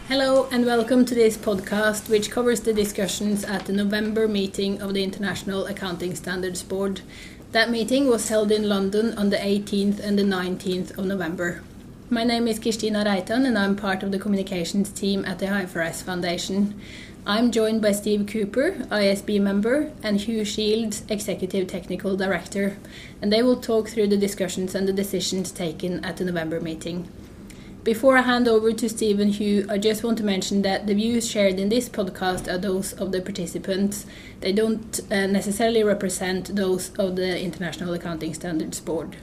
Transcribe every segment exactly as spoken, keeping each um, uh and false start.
Hello and welcome to this podcast, which covers the discussions at the November meeting of the International Accounting Standards Board. That meeting was held in London on the eighteenth and the nineteenth of November. My name is Kristina Reitan and I'm part of the communications team at the I F R S Foundation. I'm joined by Steve Cooper, I S B member, and Hugh Shields, Executive Technical Director, and they will talk through the discussions and the decisions taken at the November meeting. Before I hand over to Steve and Hugh, I just want to mention that the views shared in this podcast are those of the participants. They don't uh, necessarily represent those of the International Accounting Standards Board.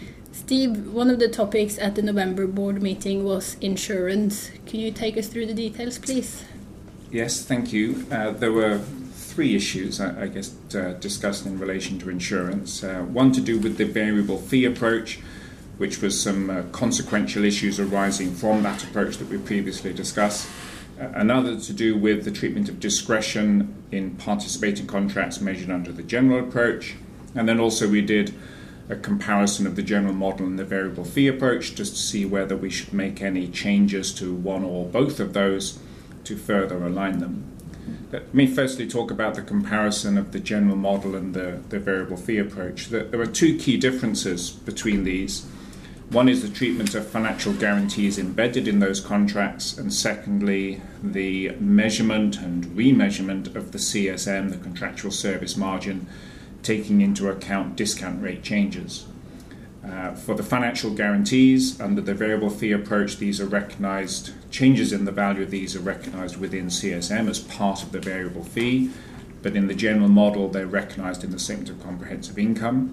Steve, one of the topics at the November board meeting was insurance. Can you take us through the details, please? Yes, thank you. Uh, there were three issues, I, I guess, uh, discussed in relation to insurance. Uh, one to do with the variable fee approach, which was some uh, consequential issues arising from that approach that we previously discussed. Uh, another to do with the treatment of discretion in participating contracts measured under the general approach. And then also we did a comparison of the general model and the variable fee approach just to see whether we should make any changes to one or both of those to further align them. Let me firstly talk about the comparison of the general model and the, the variable fee approach. There are two key differences between these. One is the treatment of financial guarantees embedded in those contracts, and secondly, the measurement and remeasurement of the C S M, the contractual service margin, taking into account discount rate changes. Uh, for the financial guarantees, under the variable fee approach, these are recognized, changes in the value of these are recognized within C S M as part of the variable fee, but in the general model, they're recognized in the statement of comprehensive income.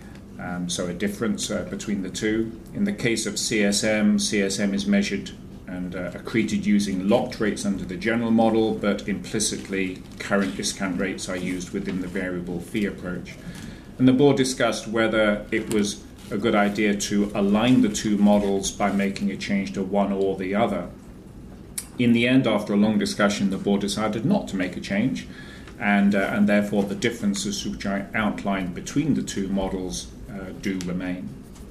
Um, so a difference uh, between the two. In the case of C S M, C S M is measured and uh, accreted using locked rates under the general model, but implicitly current discount rates are used within the variable fee approach. And the board discussed whether it was a good idea to align the two models by making a change to one or the other. In the end, after a long discussion, the board decided not to make a change, and, uh, and therefore the differences which I outlined between the two models Uh, do remain.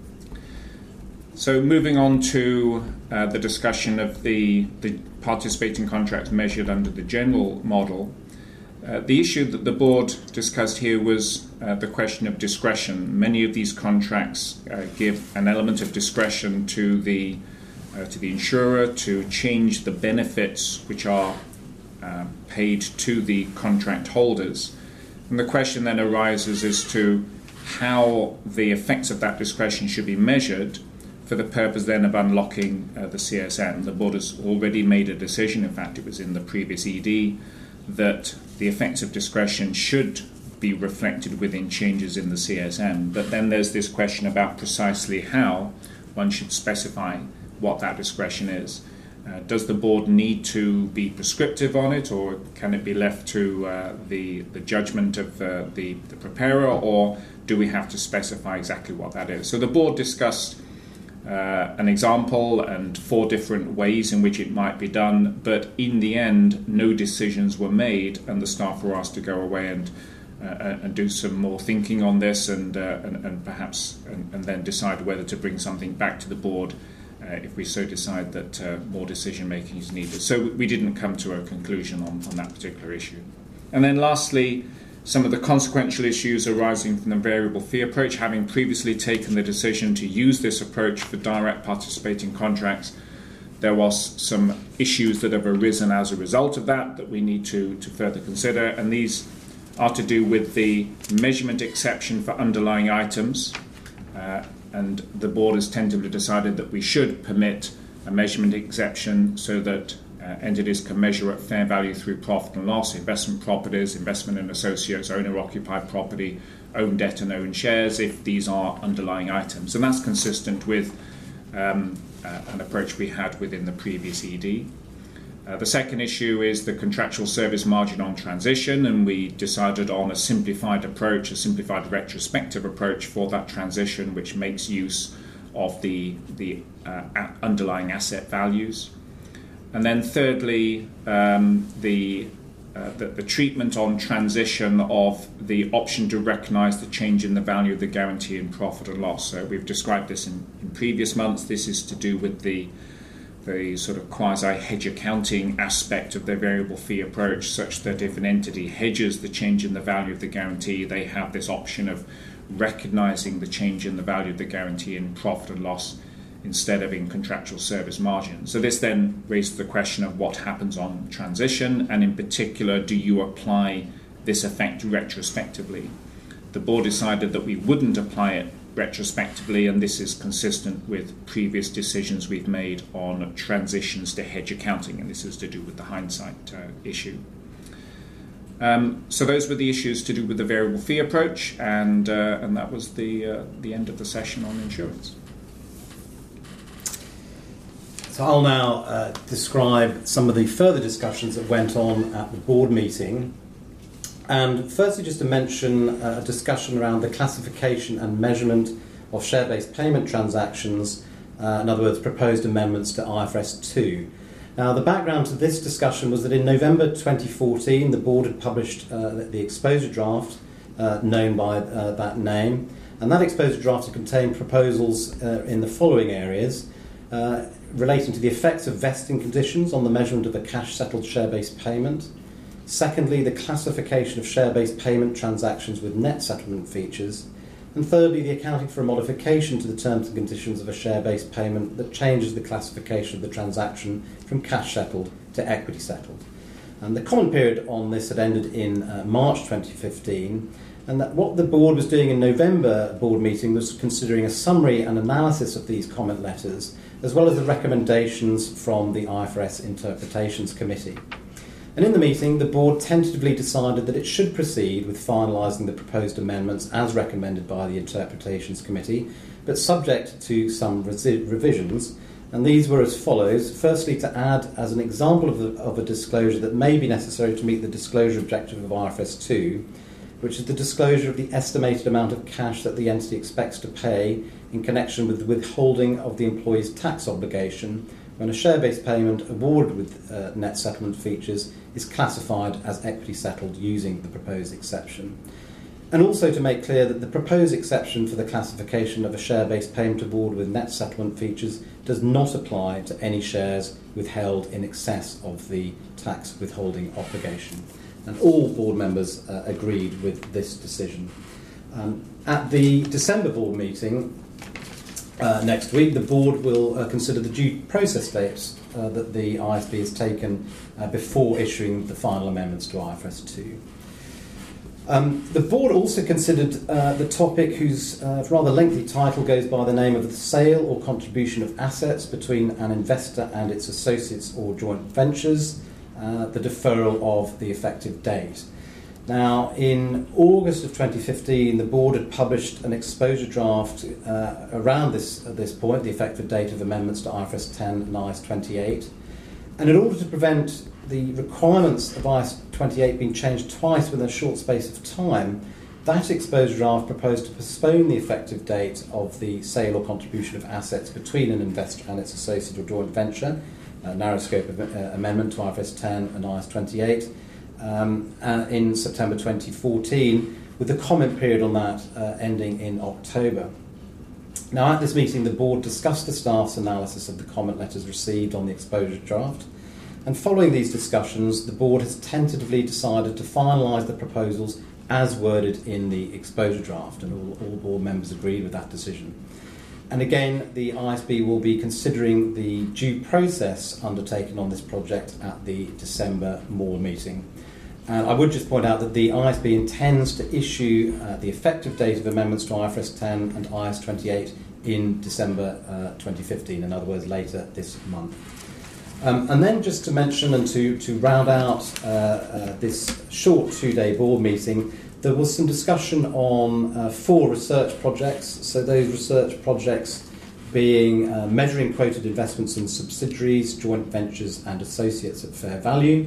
So moving on to uh, the discussion of the, the participating contracts measured under the general model, uh, the issue that the board discussed here was uh, the question of discretion. Many of these contracts uh, give an element of discretion to the uh, to the insurer to change the benefits which are uh, paid to the contract holders. And the question then arises as to how the effects of that discretion should be measured for the purpose then of unlocking uh, the C S M. The board has already made a decision, in fact it was in the previous E D, that the effects of discretion should be reflected within changes in the C S M. But then there's this question about precisely how one should specify what that discretion is. Uh, does the board need to be prescriptive on it, or can it be left to uh, the, the judgment of uh, the, the preparer, or do we have to specify exactly what that is? So the board discussed uh, an example and four different ways in which it might be done, but in the end, no decisions were made, and the staff were asked to go away and uh, and do some more thinking on this, and uh, and, and perhaps and, and then decide whether to bring something back to the board Uh, if we so decide that uh, more decision making is needed. So we didn't come to a conclusion on, on that particular issue. And then lastly, some of the consequential issues arising from the variable fee approach. Having previously taken the decision to use this approach for direct participating contracts, there was some issues that have arisen as a result of that that we need to, to further consider, and these are to do with the measurement exception for underlying items. Uh, and the board has tentatively decided that we should permit a measurement exception so that uh, entities can measure at fair value through profit and loss, investment properties, investment in associates, owner-occupied property, own debt and own shares, if these are underlying items. And that's consistent with um, uh, an approach we had within the previous E D. Uh, the second issue is the contractual service margin on transition, and we decided on a simplified approach, a simplified retrospective approach for that transition, which makes use of the, the uh, underlying asset values. And then thirdly, um, the, uh, the, the treatment on transition of the option to recognise the change in the value of the guarantee in profit and loss. So we've described this in, in previous months. This is to do with the the sort of quasi-hedge accounting aspect of their variable fee approach, such that if an entity hedges the change in the value of the guarantee, they have this option of recognising the change in the value of the guarantee in profit and loss instead of in contractual service margin. So this then raises the question of what happens on transition, and in particular, do you apply this effect retrospectively? The board decided that we wouldn't apply it retrospectively, and this is consistent with previous decisions we've made on transitions to hedge accounting, and this is to do with the hindsight uh, issue. Um, so those were the issues to do with the variable fee approach, and uh, and that was the uh, the end of the session on insurance. So I'll now uh, describe some of the further discussions that went on at the board meeting. And firstly, just to mention a discussion around the classification and measurement of share-based payment transactions, uh, in other words, proposed amendments to I F R S two. Now, the background to this discussion was that in November twenty fourteen, the board had published uh, the exposure draft, uh, known by uh, that name, and that exposure draft had contained proposals uh, in the following areas, uh, relating to the effects of vesting conditions on the measurement of a cash-settled share-based payment. Secondly, the classification of share-based payment transactions with net settlement features. And thirdly, the accounting for a modification to the terms and conditions of a share-based payment that changes the classification of the transaction from cash-settled to equity-settled. And the comment period on this had ended in uh, March twenty fifteen, and that what the board was doing in November board meeting was considering a summary and analysis of these comment letters, as well as the recommendations from the I F R S Interpretations Committee. And in the meeting, the board tentatively decided that it should proceed with finalising the proposed amendments as recommended by the Interpretations Committee, but subject to some resi- revisions. And these were as follows. Firstly, to add as an example of, the, of a disclosure that may be necessary to meet the disclosure objective of I F R S two, which is the disclosure of the estimated amount of cash that the entity expects to pay in connection with the withholding of the employee's tax obligation when a share-based payment awarded with uh, net settlement features is classified as equity settled using the proposed exception. And also to make clear that the proposed exception for the classification of a share-based payment award with net settlement features does not apply to any shares withheld in excess of the tax withholding obligation. And all board members uh, agreed with this decision. Um, at the December board meeting, Uh, next week, the board will uh, consider the due process steps uh, that the I S B has taken uh, before issuing the final amendments to I F R S two. Um, the board also considered uh, the topic whose uh, rather lengthy title goes by the name of the sale or contribution of assets between an investor and its associates or joint ventures, uh, the deferral of the effective date. Now, in August of twenty fifteen, the board had published an exposure draft uh, around this at this point, the effective date of amendments to I F R S ten and I A S twenty-eight. And in order to prevent the requirements of I A S twenty-eight being changed twice within a short space of time, that exposure draft proposed to postpone the effective date of the sale or contribution of assets between an investor and its associate or joint venture, a narrow scope of, uh, amendment to I F R S ten and I A S twenty-eight, Um, uh, in September twenty fourteen, with the comment period on that uh, ending in October. Now, at this meeting, the board discussed the staff's analysis of the comment letters received on the exposure draft, and following these discussions, the board has tentatively decided to finalise the proposals as worded in the exposure draft, and all, all board members agreed with that decision. And again, the I S B will be considering the due process undertaken on this project at the December board meeting. And I would just point out that the I S B intends to issue uh, the effective date of amendments to I F R S ten and I A S twenty-eight in December uh, twenty fifteen, in other words, later this month. Um, and then just to mention and to, to round out uh, uh, this short two-day board meeting, there was some discussion on uh, four research projects. So those research projects being uh, measuring quoted investments in subsidiaries, joint ventures and associates at fair value,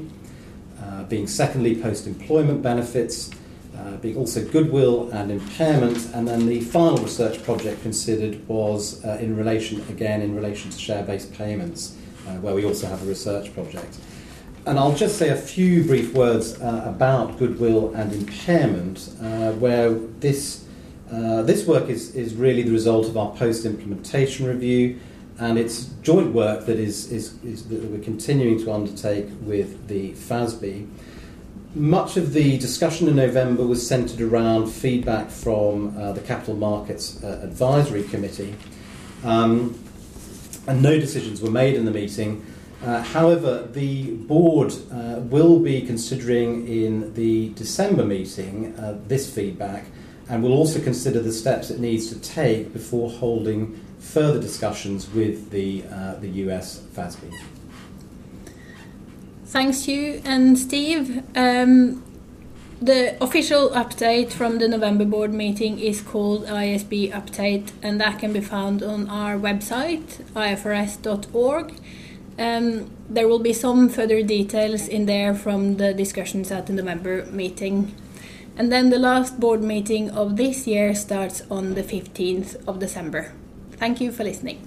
uh, being secondly post-employment benefits, uh, being also goodwill and impairment, and then the final research project considered was uh, in relation, again, in relation to share-based payments, uh, where we also have a research project. And I'll just say a few brief words uh, about goodwill and impairment, uh, where this uh, this work is, is really the result of our post-implementation review, and it's joint work that is, is, is that we're continuing to undertake with the F A S B. Much of the discussion in November was centred around feedback from uh, the Capital Markets uh, Advisory Committee, um, and no decisions were made in the meeting. Uh, however, the board uh, will be considering in the December meeting uh, this feedback, and will also consider the steps it needs to take before holding further discussions with the uh, the U S F A S B. Thanks you and Steve. Um, the official update from the November board meeting is called I S B Update, and that can be found on our website, I F R S dot org. Um, there will be some further details in there from the discussions at the November meeting. And then the last board meeting of this year starts on the fifteenth of December. Thank you for listening.